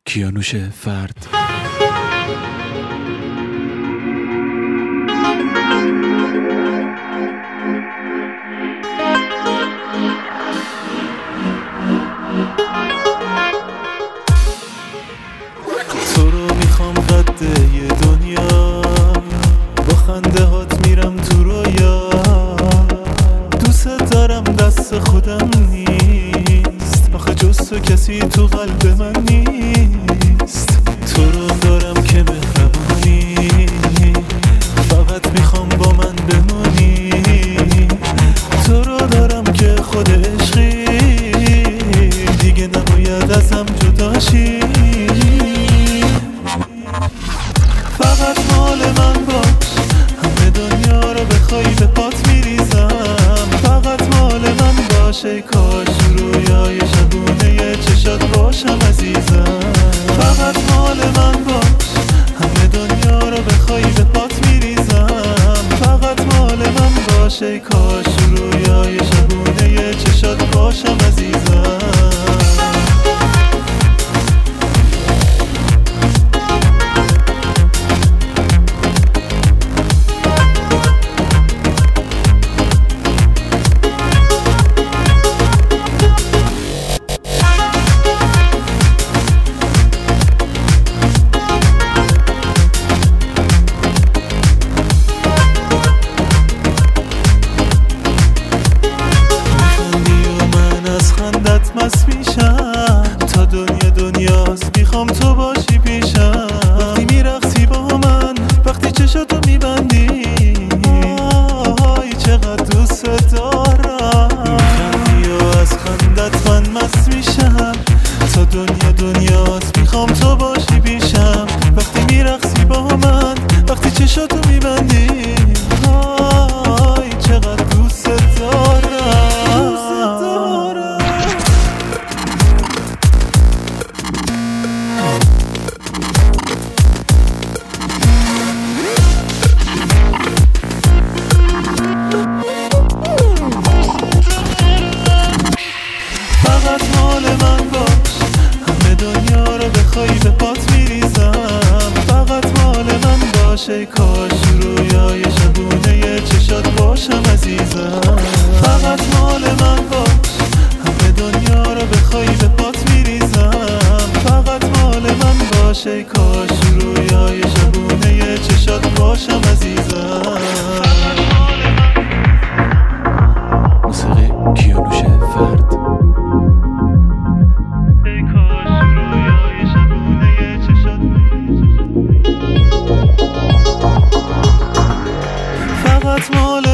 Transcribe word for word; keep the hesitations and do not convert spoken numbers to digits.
کیانوش فرد. تو رو میخوام قده ی دنیا، با خنده هات میرم تو رویا. دوست دارم دست خودم نیست، آخه جز تو کسی تو قلب من نیست. تو رو دارم که مهربونی، فقط میخوام با من بمونی. تو رو دارم که خود عشقی، دیگه نباید ازم جدا شی. فقط مال من باش، همه دنیا رو بخوای به پات میریزم. فقط مال من باش، ای کاش رویای شبونه چشات باشم عزیزم. فقط مال من باش، همه دنیا رو بخوای به پات میریزم. فقط مال من باش، ای کاش رویای شبونه چشات باشم عزیزم. مست میشم تا دنیا دنیاست، میخوام تو باشی پیشم. وقتی میرقصی با من، وقتی چشاتو میبندی، آی چقدر دوست دارم. میخندی و از خندت من مست میشم تا دنیا دنیاست، میخوام تو باشی پیشم. وقتی میرقصی با من، وقتی چشاتو میبندی، آی چقدر دوست دارم. فقط مال من باش، همه دنیا رو بخوای به پات میریزم. فقط مال من باش، ای کاش رویای شبونه چشات باشم عزیزم. فقط مال من باش، همه دنیا رو بخوای به پات میریزم. فقط مال من باش، ای کاش رویای شبونه چشات باشم عزیزم. موسیقی کیانوش فرد. فقط مال